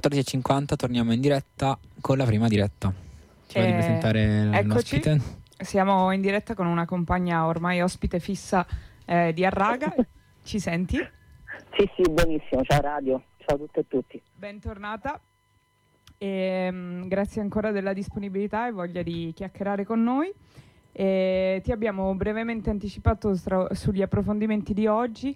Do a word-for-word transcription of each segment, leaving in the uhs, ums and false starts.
quattordici e cinquanta torniamo in diretta con la prima diretta. Ci va di presentare l'ospite? Siamo in diretta con una compagna ormai ospite fissa eh, di Arraga. Ci senti? Sì, sì, benissimo. Ciao Radio, ciao a tutte e tutti. Bentornata. E, um, grazie ancora della disponibilità e voglia di chiacchierare con noi. E ti abbiamo brevemente anticipato stra- sugli approfondimenti di oggi.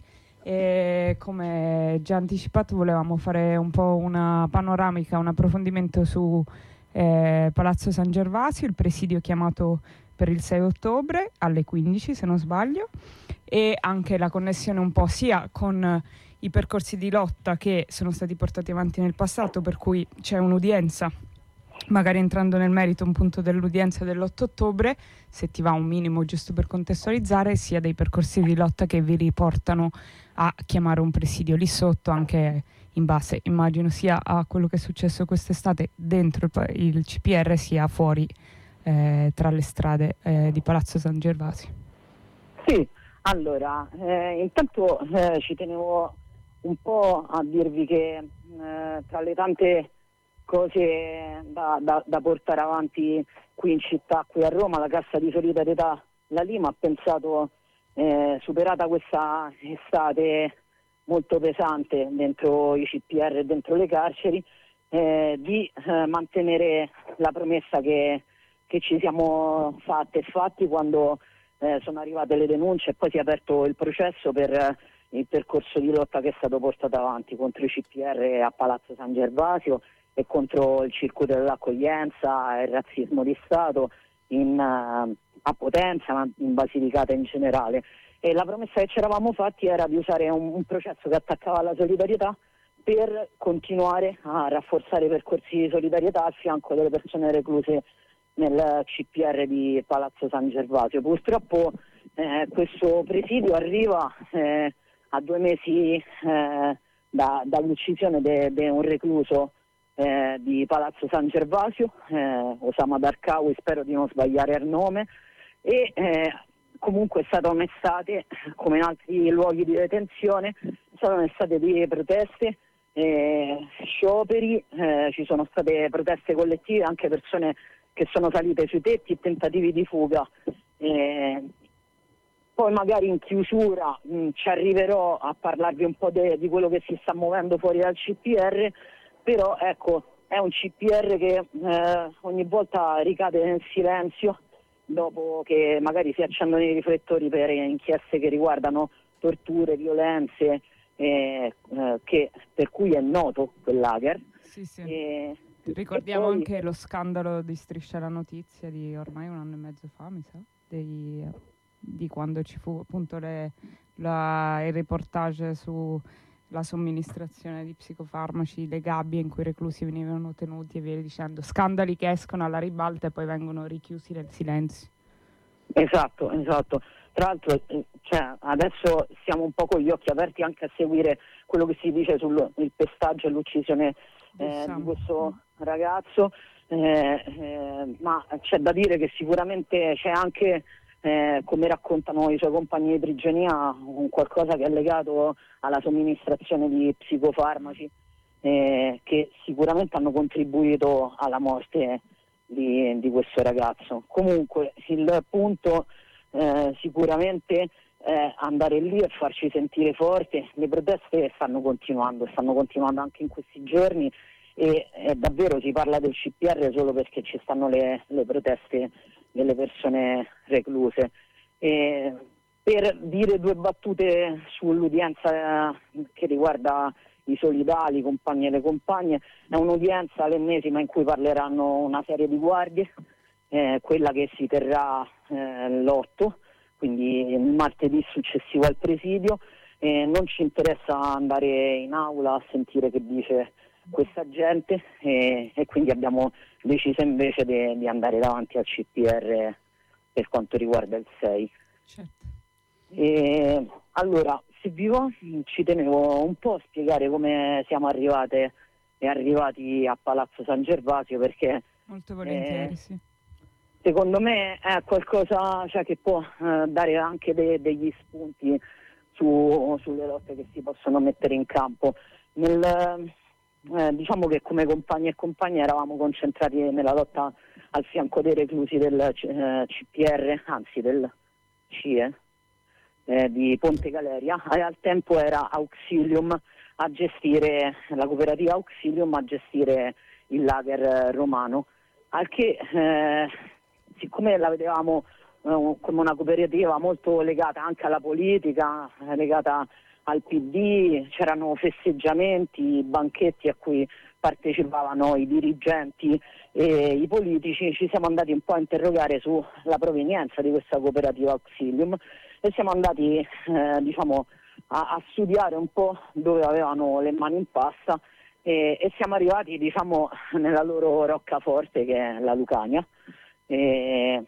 E come già anticipato volevamo fare un po' una panoramica, un approfondimento su eh, Palazzo San Gervasio, il presidio chiamato per il sei ottobre alle quindici se non sbaglio, e anche la connessione un po' sia con i percorsi di lotta che sono stati portati avanti nel passato, per cui c'è un'udienza, magari entrando nel merito un punto dell'udienza dell'otto ottobre, se ti va un minimo giusto per contestualizzare, sia dei percorsi di lotta che vi riportano a chiamare un presidio lì sotto, anche in base, immagino, sia a quello che è successo quest'estate dentro il C P R, sia fuori eh, tra le strade eh, di Palazzo San Gervasio. Sì, allora, eh, intanto eh, ci tenevo un po' a dirvi che eh, tra le tante cose da, da, da portare avanti qui in città, qui a Roma, la Cassa di Solidarietà La Lima ha pensato, eh, superata questa estate molto pesante dentro i C P R e dentro le carceri, eh, di eh, mantenere la promessa che, che ci siamo fatte e fatti quando eh, sono arrivate le denunce e poi si è aperto il processo per eh, il percorso di lotta che è stato portato avanti contro i C P R a Palazzo San Gervasio e contro il circuito dell'accoglienza e il razzismo di Stato in, uh, a Potenza, ma in Basilicata in generale. E la promessa che ci eravamo fatti era di usare un, un processo che attaccava alla solidarietà per continuare a rafforzare i percorsi di solidarietà al fianco delle persone recluse nel C P R di Palazzo San Gervasio. Purtroppo eh, questo presidio arriva eh, a due mesi eh, da, dall'uccisione di un recluso Eh, di Palazzo San Gervasio, eh, Osama Darqawi, spero di non sbagliare il nome, e eh, comunque è stata un'estate, come in altri luoghi di detenzione, è stata un'estate di proteste, eh, scioperi, eh, ci sono state proteste collettive, anche persone che sono salite sui tetti, tentativi di fuga. Eh, poi magari in chiusura mh, ci arriverò a parlarvi un po' de- di quello che si sta muovendo fuori dal C P R. Però ecco, è un C P R che eh, ogni volta ricade nel silenzio dopo che magari si accendono i riflettori per inchieste che riguardano torture, violenze, eh, eh, che, per cui è noto quel lager. Sì, sì. E, ricordiamo e poi... anche lo scandalo di Striscia la Notizia di ormai un anno e mezzo fa, mi sa, dei, di quando ci fu appunto le, la, il reportage su la somministrazione di psicofarmaci, le gabbie in cui i reclusi venivano tenuti e via dicendo, scandali che escono alla ribalta e poi vengono richiusi nel silenzio. Esatto, esatto. Tra l'altro cioè, adesso siamo un po' con gli occhi aperti anche a seguire quello che si dice sul il pestaggio e l'uccisione eh, di questo ragazzo, eh, eh, ma c'è da dire che sicuramente c'è anche Eh, come raccontano i suoi compagni di prigionia, un qualcosa che è legato alla somministrazione di psicofarmaci eh, che sicuramente hanno contribuito alla morte di, di questo ragazzo. Comunque il punto eh, sicuramente è andare lì e farci sentire forti. Le proteste stanno continuando, stanno continuando anche in questi giorni e eh, davvero si parla del C P R solo perché ci stanno le, le proteste delle persone recluse. E per dire due battute sull'udienza che riguarda i solidali, i compagni e le compagne, è un'udienza, l'ennesima, in cui parleranno una serie di guardie, eh, quella che si terrà eh, l'otto, quindi il martedì successivo al presidio. Eh, non ci interessa andare in aula a sentire che dice questa gente e, e quindi abbiamo deciso invece di, di andare davanti al C P R per quanto riguarda il sei. Certo. E, allora, se vi va, ci tenevo un po' a spiegare come siamo arrivate e arrivati a Palazzo San Gervasio, perché molto volentieri, eh, sì. Secondo me è qualcosa, cioè, che può eh, dare anche de- degli spunti su, sulle lotte che si possono mettere in campo. Nel eh, diciamo che come compagni e compagne eravamo concentrati nella lotta al fianco dei reclusi del eh, C P R, anzi del C I E, eh, di Ponte Galeria, e al tempo era Auxilium a gestire, la cooperativa Auxilium a gestire il lager romano, al che eh, siccome la vedevamo eh, come una cooperativa molto legata anche alla politica, legata al P D, c'erano festeggiamenti, banchetti a cui partecipavano i dirigenti e i politici, ci siamo andati un po' a interrogare sulla provenienza di questa cooperativa Auxilium e siamo andati eh, diciamo a, a studiare un po' dove avevano le mani in pasta e, e siamo arrivati diciamo nella loro roccaforte, che è la Lucania. E,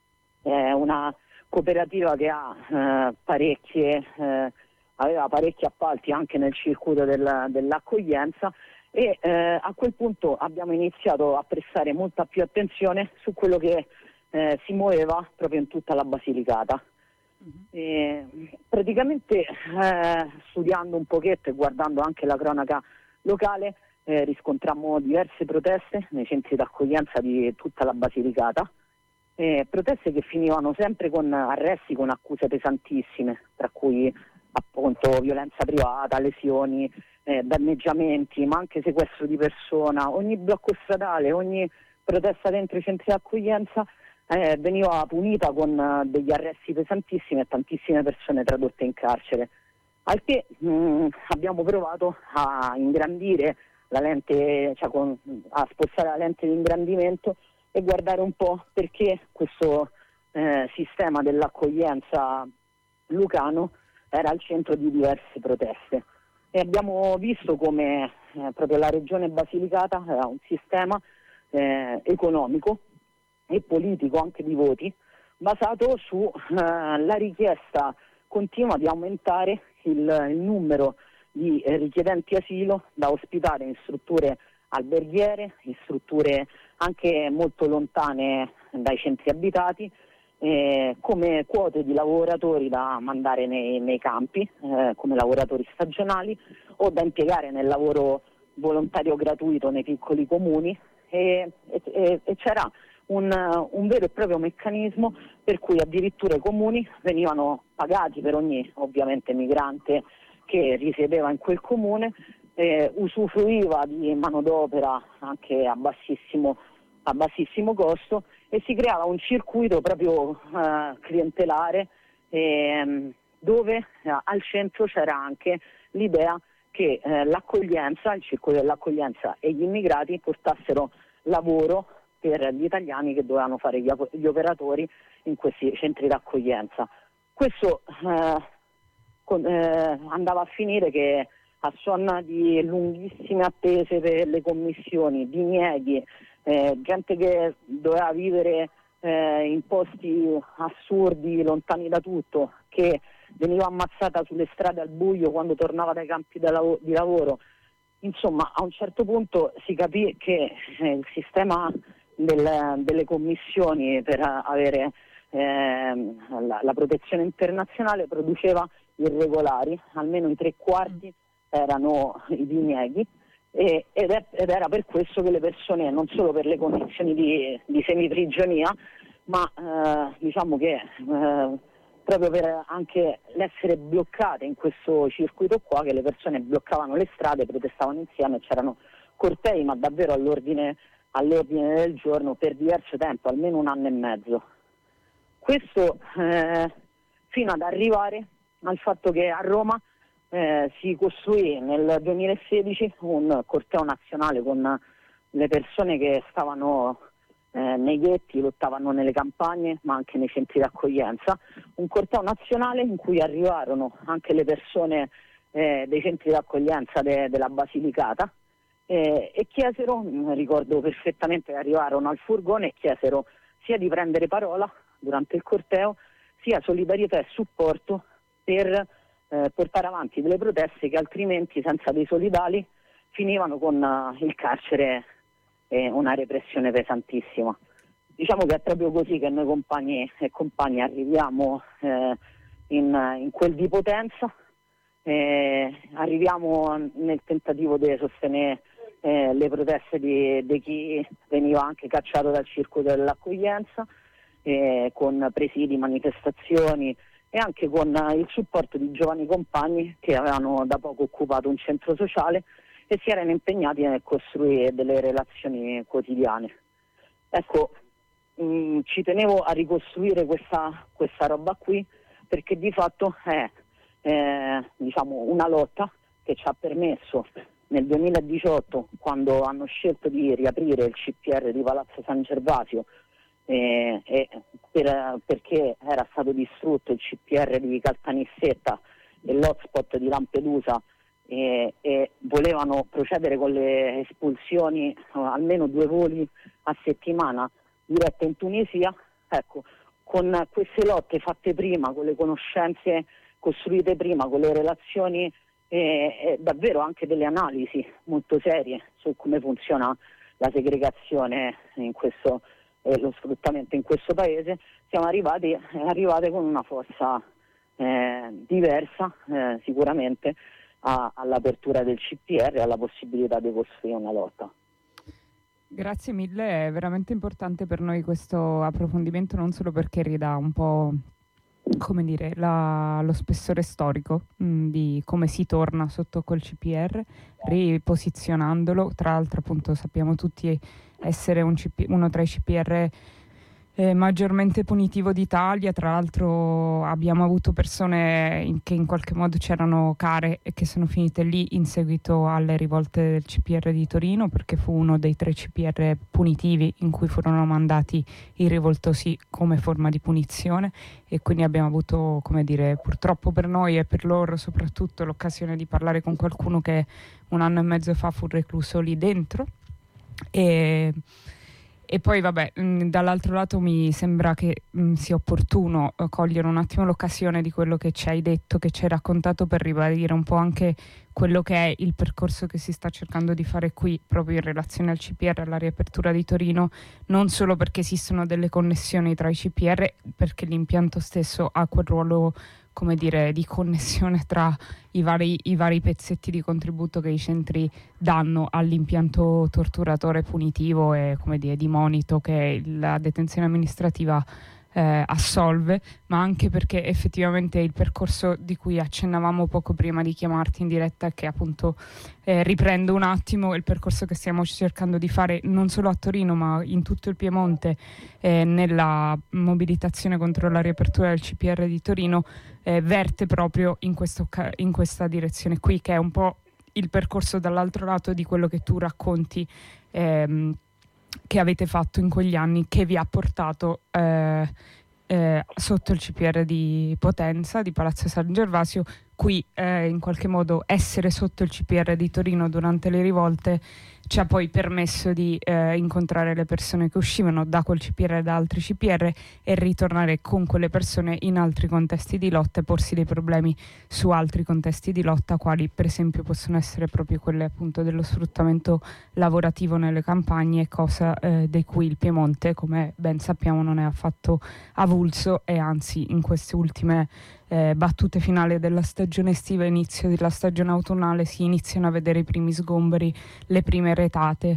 è una cooperativa che ha eh, parecchie eh, aveva parecchi appalti anche nel circuito del, dell'accoglienza e eh, a quel punto abbiamo iniziato a prestare molta più attenzione su quello che eh, si muoveva proprio in tutta la Basilicata. Mm-hmm. E, praticamente eh, studiando un pochetto e guardando anche la cronaca locale eh, riscontrammo diverse proteste nei centri d'accoglienza di tutta la Basilicata, eh, proteste che finivano sempre con arresti con accuse pesantissime, tra cui appunto violenza privata, lesioni, eh, danneggiamenti, ma anche sequestro di persona. Ogni blocco stradale, ogni protesta dentro i centri d'accoglienza eh, veniva punita con uh, degli arresti pesantissimi e tantissime persone tradotte in carcere. Al che mh, abbiamo provato a ingrandire la lente, cioè con, a spostare la lente di ingrandimento e guardare un po' perché questo eh, sistema dell'accoglienza lucano era al centro di diverse proteste e abbiamo visto come eh, proprio la regione Basilicata era un sistema eh, economico e politico anche di voti basato sulla eh, richiesta continua di aumentare il, il numero di eh, richiedenti asilo da ospitare in strutture alberghiere, in strutture anche molto lontane dai centri abitati, Eh, come quote di lavoratori da mandare nei, nei campi, eh, come lavoratori stagionali o da impiegare nel lavoro volontario gratuito nei piccoli comuni e, e, e c'era un, un vero e proprio meccanismo per cui addirittura i comuni venivano pagati per ogni ovviamente migrante che risiedeva in quel comune, eh, usufruiva di manodopera anche a bassissimo, a bassissimo costo e si creava un circuito proprio eh, clientelare eh, dove eh, al centro c'era anche l'idea che eh, l'accoglienza, il circuito dell'accoglienza e gli immigrati portassero lavoro per gli italiani che dovevano fare gli, gli operatori in questi centri d'accoglienza. Questo eh, con, eh, andava a finire che a suon di lunghissime attese per le commissioni, dinieghi, Eh, gente che doveva vivere eh, in posti assurdi, lontani da tutto, che veniva ammazzata sulle strade al buio quando tornava dai campi da lav- di lavoro. Insomma, a un certo punto si capì che eh, il sistema del, delle commissioni per avere eh, la, la protezione internazionale produceva irregolari, almeno i tre quarti erano i dinieghi. E, ed, è, ed era per questo che le persone, non solo per le condizioni di, di semiprigionia, ma eh, diciamo che eh, proprio per anche l'essere bloccate in questo circuito qua, che le persone bloccavano le strade, protestavano insieme, c'erano cortei ma davvero all'ordine, all'ordine del giorno per diverso tempo, almeno un anno e mezzo. Questo eh, fino ad arrivare al fatto che a Roma Eh, si costruì nel duemilasedici un corteo nazionale con le persone che stavano eh, nei ghetti, lottavano nelle campagne ma anche nei centri d'accoglienza, un corteo nazionale in cui arrivarono anche le persone eh, dei centri d'accoglienza de- della Basilicata eh, e chiesero, ricordo perfettamente che arrivarono al furgone e chiesero sia di prendere parola durante il corteo sia solidarietà e supporto per Eh, portare avanti delle proteste che altrimenti senza dei solidali finivano con uh, il carcere e una repressione pesantissima. Diciamo che è proprio così che noi compagni e compagni arriviamo eh, in, in quel di Potenza, eh, arriviamo nel tentativo di sostenere eh, le proteste di, di chi veniva anche cacciato dal circuito dell'accoglienza, eh, con presidi, manifestazioni e anche con il supporto di giovani compagni che avevano da poco occupato un centro sociale e si erano impegnati nel costruire delle relazioni quotidiane. Ecco, mh, ci tenevo a ricostruire questa, questa roba qui, perché di fatto è eh, diciamo una lotta che ci ha permesso nel duemiladiciotto, quando hanno scelto di riaprire il C P R di Palazzo San Gervasio, eh, eh, per, perché era stato distrutto il C P R di Caltanissetta e l'hotspot di Lampedusa, e, e volevano procedere con le espulsioni, almeno due voli a settimana dirette in Tunisia. Ecco, con queste lotte fatte prima, con le conoscenze costruite prima, con le relazioni e, e davvero anche delle analisi molto serie su come funziona la segregazione in questo, eh, lo sfruttamento in questo paese, siamo arrivati arrivate con una forza eh, diversa eh, sicuramente a, all'apertura del C P R e alla possibilità di costruire una lotta. Grazie mille, è veramente importante per noi questo approfondimento, non solo perché ridà un po', come dire, la, lo spessore storico mh, di come si torna sotto quel C P R, riposizionandolo. Tra l'altro, appunto, sappiamo tutti essere un C P, uno tra i C P R eh, maggiormente punitivo d'Italia. Tra l'altro abbiamo avuto persone in, che in qualche modo c'erano care e che sono finite lì in seguito alle rivolte del C P R di Torino, perché fu uno dei tre C P R punitivi in cui furono mandati i rivoltosi come forma di punizione, e quindi abbiamo avuto, come dire, purtroppo per noi e per loro soprattutto, l'occasione di parlare con qualcuno che un anno e mezzo fa fu recluso lì dentro. E E poi vabbè, mh, dall'altro lato mi sembra che mh, sia opportuno uh, cogliere un attimo l'occasione di quello che ci hai detto, che ci hai raccontato, per ribadire un po' anche quello che è il percorso che si sta cercando di fare qui proprio in relazione al C P R, alla riapertura di Torino, non solo perché esistono delle connessioni tra i C P R, perché l'impianto stesso ha quel ruolo, come dire, di connessione tra i vari, i vari pezzetti di contributo che i centri danno all'impianto torturatore punitivo e, come dire, di monito che la detenzione amministrativa eh, assolve, ma anche perché effettivamente il percorso di cui accennavamo poco prima di chiamarti in diretta, che appunto eh, riprendo un attimo, il percorso che stiamo cercando di fare non solo a Torino ma in tutto il Piemonte, eh, nella mobilitazione contro la riapertura del C P R di Torino, eh, verte proprio in, questo, in questa direzione qui, che è un po' il percorso dall'altro lato di quello che tu racconti ehm, che avete fatto in quegli anni, che vi ha portato eh, eh, sotto il C P R di Potenza, di Palazzo San Gervasio. Qui eh, in qualche modo essere sotto il C P R di Torino durante le rivolte ci ha poi permesso di eh, incontrare le persone che uscivano da quel C P R e da altri C P R e ritornare con quelle persone in altri contesti di lotta e porsi dei problemi su altri contesti di lotta, quali per esempio possono essere proprio quelle appunto dello sfruttamento lavorativo nelle campagne, cosa eh, di cui il Piemonte, come ben sappiamo, non è affatto avulso, e anzi in queste ultime Eh, battute finali della stagione estiva, inizio della stagione autunnale, si iniziano a vedere i primi sgomberi, le prime retate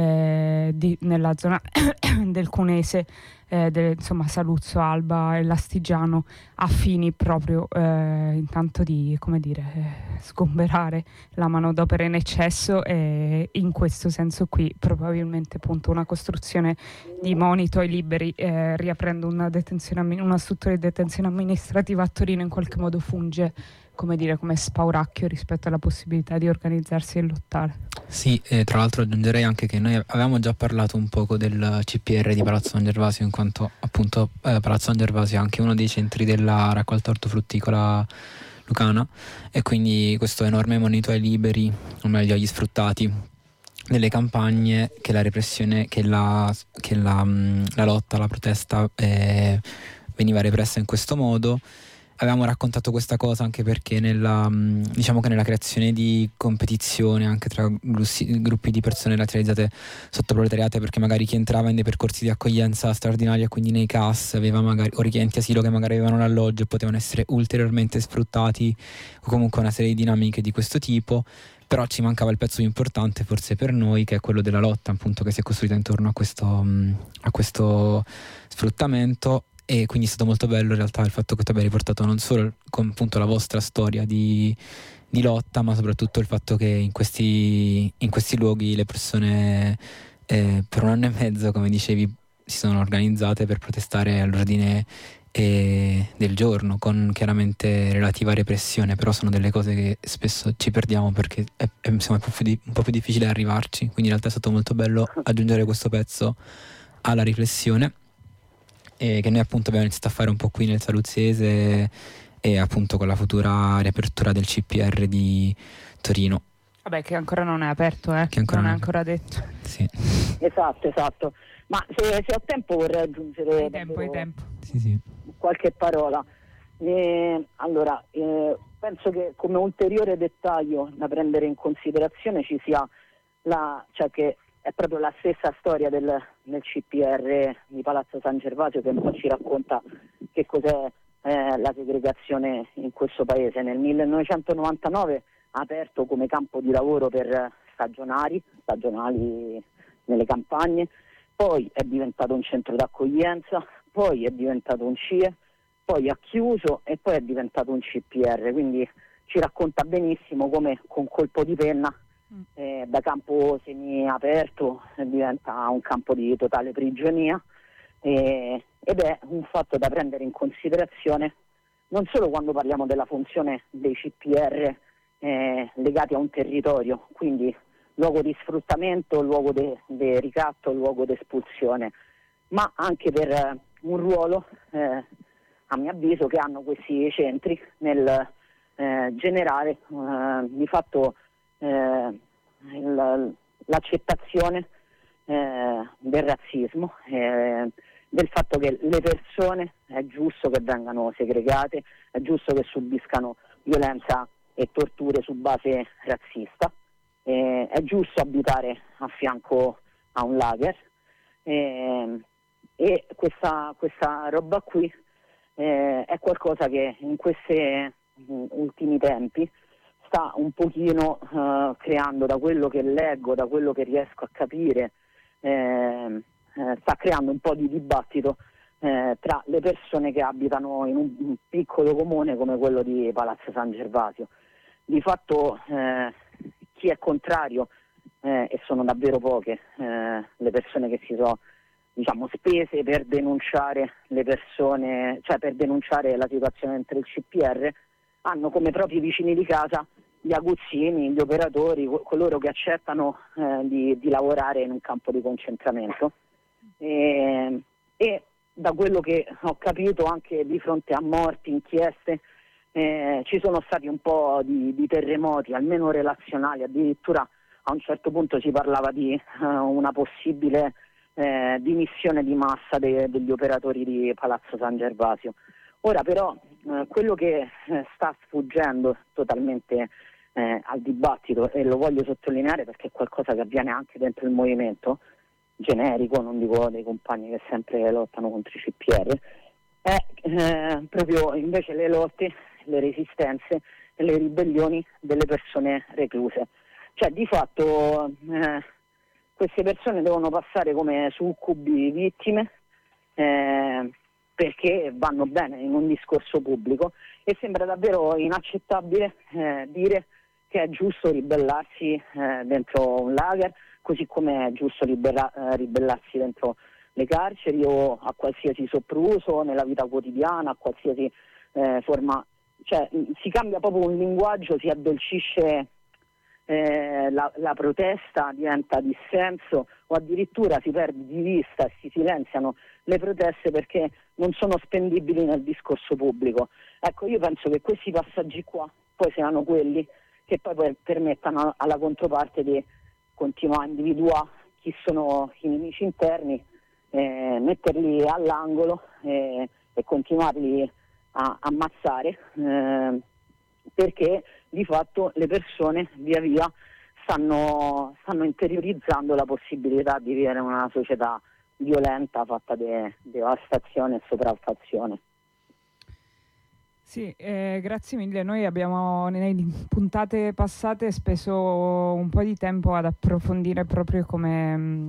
eh, di, nella zona del Cunese, eh, del, insomma Saluzzo, Alba e Lastigiano, a fini proprio eh, intanto di, come dire, eh, sgomberare la manodopera in eccesso, e in questo senso qui probabilmente appunto una costruzione di monito ai liberi, eh, riaprendo una, detenzione, una struttura di detenzione amministrativa a Torino, in qualche modo funge, come dire, come spauracchio rispetto alla possibilità di organizzarsi e lottare. Sì, e tra l'altro aggiungerei anche che noi avevamo già parlato un poco del C P R di Palazzo San Gervasio, in quanto appunto eh, Palazzo San Gervasio è anche uno dei centri della raccolta ortofrutticola lucana, e quindi questo enorme monito ai liberi, o meglio agli sfruttati delle campagne, che la repressione, che la, che la, mh, la lotta, la protesta eh, veniva repressa in questo modo. Avevamo raccontato questa cosa anche perché nella, diciamo che nella creazione di competizione anche tra grussi, gruppi di persone razzializzate sotto proletariate, perché magari chi entrava in dei percorsi di accoglienza straordinaria, quindi nei C A S, aveva magari, o richiedenti asilo che magari avevano l'alloggio e potevano essere ulteriormente sfruttati, o comunque una serie di dinamiche di questo tipo. però ci mancava il pezzo più importante forse per noi, che è quello della lotta, appunto, che si è costruita intorno a questo, a questo sfruttamento. E quindi è stato molto bello in realtà il fatto che tu abbia riportato non solo con, appunto, la vostra storia di, di lotta, ma soprattutto il fatto che in questi, in questi luoghi le persone eh, per un anno e mezzo, come dicevi, si sono organizzate per protestare all'ordine eh, del giorno, con chiaramente relativa repressione, però sono delle cose che spesso ci perdiamo perché è, è, insomma, è un, po' più di, un po' più difficile arrivarci. Quindi in realtà è stato molto bello aggiungere questo pezzo alla riflessione, e che noi appunto abbiamo iniziato a fare un po' qui nel Saluzzese e appunto con la futura riapertura del C P R di Torino. Vabbè, che ancora non è aperto, eh? Che ancora non è non- ancora detto. Sì, Esatto, esatto. Ma se, se ho tempo vorrei aggiungere Hai tempo, hai davvero tempo. sì, sì. qualche parola. Eh, allora, eh, penso che come ulteriore dettaglio da prendere in considerazione ci sia la, cioè che è proprio la stessa storia del, del C P R di Palazzo San Gervasio che un po' ci racconta che cos'è eh, la segregazione in questo paese. Nel millenovecentonovantanove ha aperto come campo di lavoro per stagionali, stagionali nelle campagne, poi è diventato un centro d'accoglienza, poi è diventato un C I E, poi ha chiuso e poi è diventato un C P R, quindi ci racconta benissimo come con colpo di penna eh, da campo semiaperto eh, diventa un campo di totale prigionia, eh, ed è un fatto da prendere in considerazione non solo quando parliamo della funzione dei C P R eh, legati a un territorio, quindi luogo di sfruttamento, luogo di ricatto, luogo di espulsione, ma anche per eh, un ruolo, eh, a mio avviso, che hanno questi centri nel eh, generare eh, di fatto eh, il, l'accettazione eh, del razzismo, eh, del fatto che le persone è giusto che vengano segregate, è giusto che subiscano violenza e torture su base razzista. Eh, è giusto abitare a fianco a un lager, eh, e questa, questa roba qui eh, è qualcosa che in questi uh, ultimi tempi sta un pochino uh, creando, da quello che leggo, da quello che riesco a capire, eh, eh, sta creando un po' di dibattito eh, tra le persone che abitano in un, un piccolo comune come quello di Palazzo San Gervasio. Di fatto eh, chi è contrario, eh, e sono davvero poche eh, le persone che si sono, diciamo, spese per denunciare le persone, cioè per denunciare la situazione dentro il C P R, hanno come propri vicini di casa gli aguzzini, gli operatori, coloro che accettano eh, di, di lavorare in un campo di concentramento. E, e da quello che ho capito, anche di fronte a morti, inchieste, Eh, ci sono stati un po' di, di terremoti, almeno relazionali, addirittura a un certo punto si parlava di uh, una possibile eh, dimissione di massa de, degli operatori di Palazzo San Gervasio. Ora però eh, quello che eh, sta sfuggendo totalmente eh, al dibattito, e lo voglio sottolineare perché è qualcosa che avviene anche dentro il movimento generico, non dico dei compagni che sempre lottano contro i C P R, è eh, proprio invece le lotte, le resistenze e le ribellioni delle persone recluse. Cioè di fatto eh, queste persone devono passare come succubi vittime eh, perché vanno bene in un discorso pubblico, e sembra davvero inaccettabile eh, dire che è giusto ribellarsi eh, dentro un lager, così come è giusto ribella- eh, ribellarsi dentro le carceri o a qualsiasi sopruso nella vita quotidiana, a qualsiasi eh, forma. Cioè si cambia proprio un linguaggio, si addolcisce eh, la, la protesta, diventa dissenso, o addirittura si perde di vista e si silenziano le proteste perché non sono spendibili nel discorso pubblico. Ecco, io penso che questi passaggi qua poi siano quelli che poi permettano alla controparte di continuare a individuare chi sono i nemici interni, eh, metterli all'angolo eh, e continuarli a ammazzare, eh, perché di fatto le persone via via stanno, stanno interiorizzando la possibilità di vivere in una società violenta, fatta di de- devastazione e sopraffazione. Sì, eh, grazie mille. Noi abbiamo nelle puntate passate speso un po' di tempo ad approfondire proprio come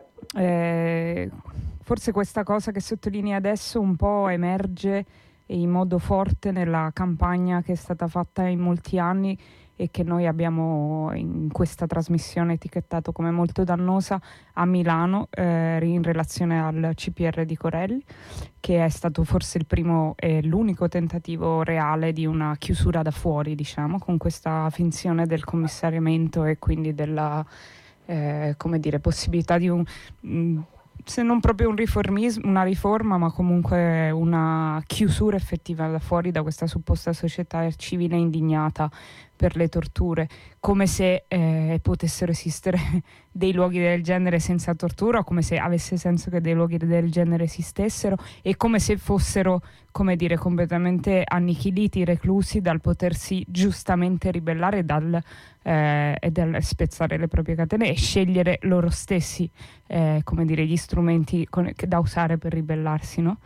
eh, forse questa cosa che sottolinei adesso un po' emerge in modo forte nella campagna che è stata fatta in molti anni e che noi abbiamo in questa trasmissione etichettato come molto dannosa a Milano eh, in relazione al C P R di Corelli, che è stato forse il primo e l'unico tentativo reale di una chiusura da fuori, diciamo, con questa finzione del commissariamento e quindi della eh, come dire, possibilità di un mh, se non proprio un riformismo, una riforma, ma comunque una chiusura effettiva da fuori da questa supposta società civile indignata per le torture, come se eh, potessero esistere dei luoghi del genere senza tortura, o come se avesse senso che dei luoghi del genere esistessero, e come se fossero, come dire, completamente annichiliti, reclusi dal potersi giustamente ribellare dal, eh, e dal spezzare le proprie catene e scegliere loro stessi, eh, come dire, gli strumenti con, che, da usare per ribellarsi, no?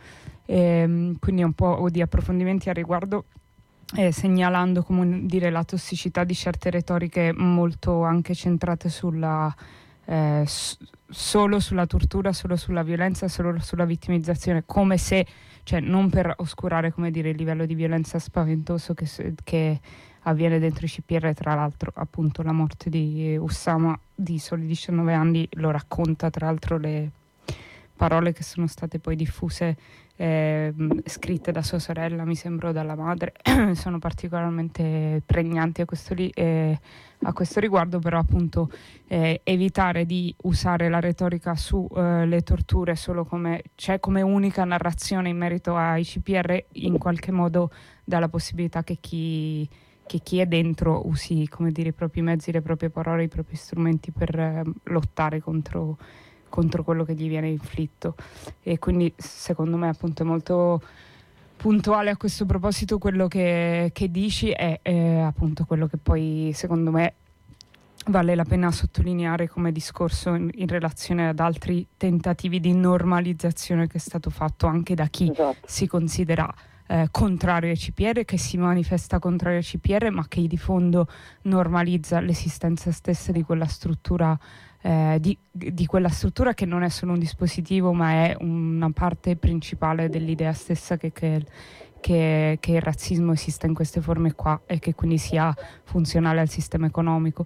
E, quindi un po' di approfondimenti a riguardo. Eh, segnalando, come dire, la tossicità di certe retoriche molto anche centrate sulla eh, s- solo sulla tortura, solo sulla violenza, solo sulla vittimizzazione, come se, cioè non per oscurare, come dire, il livello di violenza spaventoso che, che avviene dentro i C P R. Tra l'altro, appunto, la morte di Oussama di soli diciannove anni lo racconta, tra l'altro le parole che sono state poi diffuse, eh, scritte da sua sorella, mi sembra, o dalla madre, sono particolarmente pregnanti a questo, li- eh, a questo riguardo, però appunto eh, evitare di usare la retorica sulle eh, torture solo come, cioè, come unica narrazione in merito ai C P R, in qualche modo dà la possibilità che chi, che chi è dentro usi, come dire, i propri mezzi, le proprie parole, i propri strumenti per eh, lottare contro contro quello che gli viene inflitto. E quindi secondo me appunto è molto puntuale a questo proposito quello che, che dici, è, è appunto quello che poi secondo me vale la pena sottolineare come discorso in, in relazione ad altri tentativi di normalizzazione che è stato fatto anche da chi esatto. si considera eh, contrario ai C P R, che si manifesta contrario ai C P R, ma che di fondo normalizza l'esistenza stessa di quella struttura Eh, di, di quella struttura che non è solo un dispositivo, ma è una parte principale dell'idea stessa che, che, che, che il razzismo esista in queste forme qua e che quindi sia funzionale al sistema economico.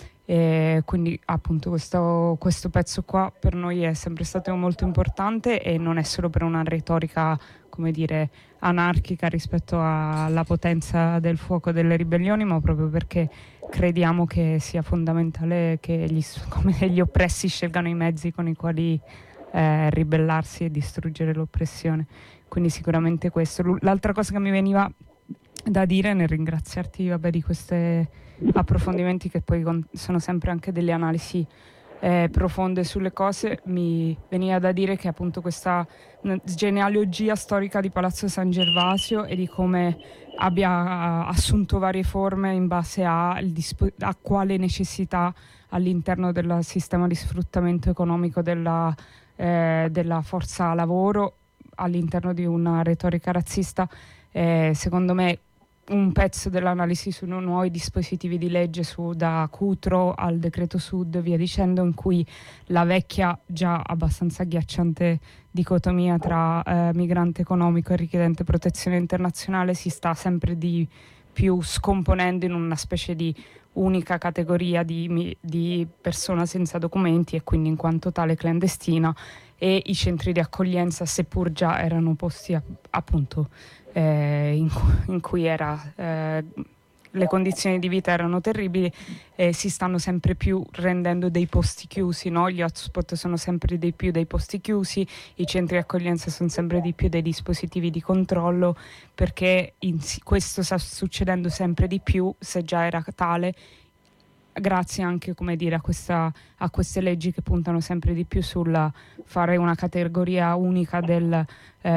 E quindi appunto questo, questo pezzo qua per noi è sempre stato molto importante, e non è solo per una retorica, come dire, anarchica rispetto alla potenza del fuoco delle ribellioni, ma proprio perché crediamo che sia fondamentale che gli, come gli oppressi scelgano i mezzi con i quali eh, ribellarsi e distruggere l'oppressione. Quindi sicuramente questo. L'altra cosa che mi veniva da dire, nel ringraziarti vabbè, di questi approfondimenti che poi con, sono sempre anche delle analisi eh, profonde sulle cose, mi veniva da dire che appunto questa genealogia storica di Palazzo San Gervasio e di come abbia assunto varie forme in base a, dispo- a quale necessità all'interno del sistema di sfruttamento economico della, eh, della forza lavoro, all'interno di una retorica razzista, eh, secondo me un pezzo dell'analisi su nuovi dispositivi di legge, su, da Cutro al decreto Sud, via dicendo, in cui la vecchia già abbastanza agghiacciante dicotomia tra eh, migrante economico e richiedente protezione internazionale si sta sempre di più scomponendo in una specie di unica categoria di, di persona senza documenti e quindi in quanto tale clandestina, e i centri di accoglienza, seppur già erano posti a, appunto eh, in, in cui era eh, le condizioni di vita erano terribili, e si stanno sempre più rendendo dei posti chiusi, no? Gli hotspot sono sempre di più dei posti chiusi, i centri di accoglienza sono sempre di più dei dispositivi di controllo, perché in, questo sta succedendo sempre di più, se già era tale, grazie anche, come dire, a, questa, a queste leggi che puntano sempre di più sul fare una categoria unica del,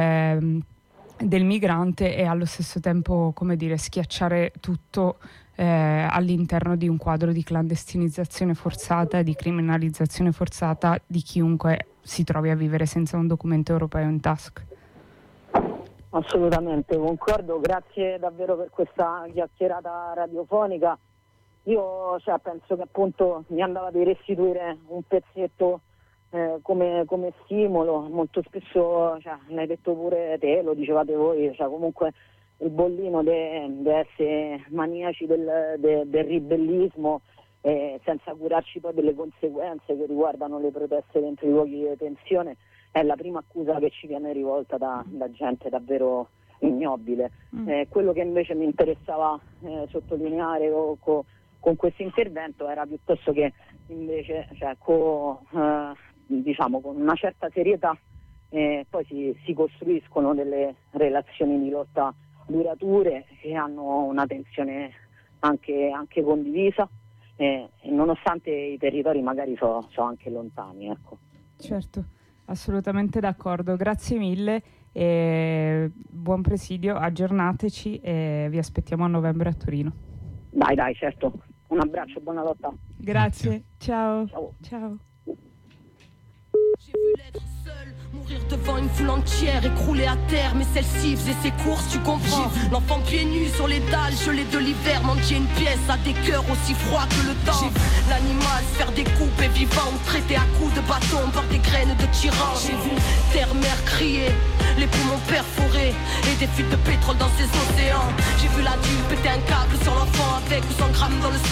eh, del migrante, e allo stesso tempo, come dire, schiacciare tutto eh, all'interno di un quadro di clandestinizzazione forzata, di criminalizzazione forzata di chiunque si trovi a vivere senza un documento europeo in tasca. Assolutamente, concordo, grazie davvero per questa chiacchierata radiofonica. Io cioè, penso che appunto mi andava di restituire un pezzetto eh, come, come stimolo, molto spesso, cioè, l'hai detto pure te, lo dicevate voi, cioè, comunque il bollino deve essere maniaci del, de, del ribellismo, eh, senza curarci poi delle conseguenze che riguardano le proteste dentro i luoghi di detenzione. È la prima accusa che ci viene rivolta da, da gente davvero ignobile. Mm. Eh, quello che invece mi interessava eh, sottolineare co, co, con questo intervento era piuttosto che invece cioè, co, eh, diciamo, con una certa serietà eh, poi si, si costruiscono delle relazioni di lotta durature che hanno una tensione anche, anche condivisa, eh, e nonostante i territori magari sono so anche lontani. Ecco. Certo. Assolutamente d'accordo, grazie mille e buon presidio, aggiornateci e vi aspettiamo a novembre a Torino. Dai dai, certo, un abbraccio, buona lotta. Grazie, ciao. Ciao. Ciao. J'ai vu l'être seul, mourir devant une foule entière, écroulé à terre, mais celle-ci faisait ses courses, tu comprends. L'enfant pieds nus sur les dalles, gelé de l'hiver, mendier une pièce à des cœurs aussi froids que le temps. J'ai vu l'animal se faire découper vivant, ou traiter à coups de bâton par des graines de tyran. J'ai vu terre-mère crier, les poumons perforés et des fuites de pétrole dans ces océans. J'ai vu l'adulte péter un câble sur l'enfant avec ou sans grammes dans le sang.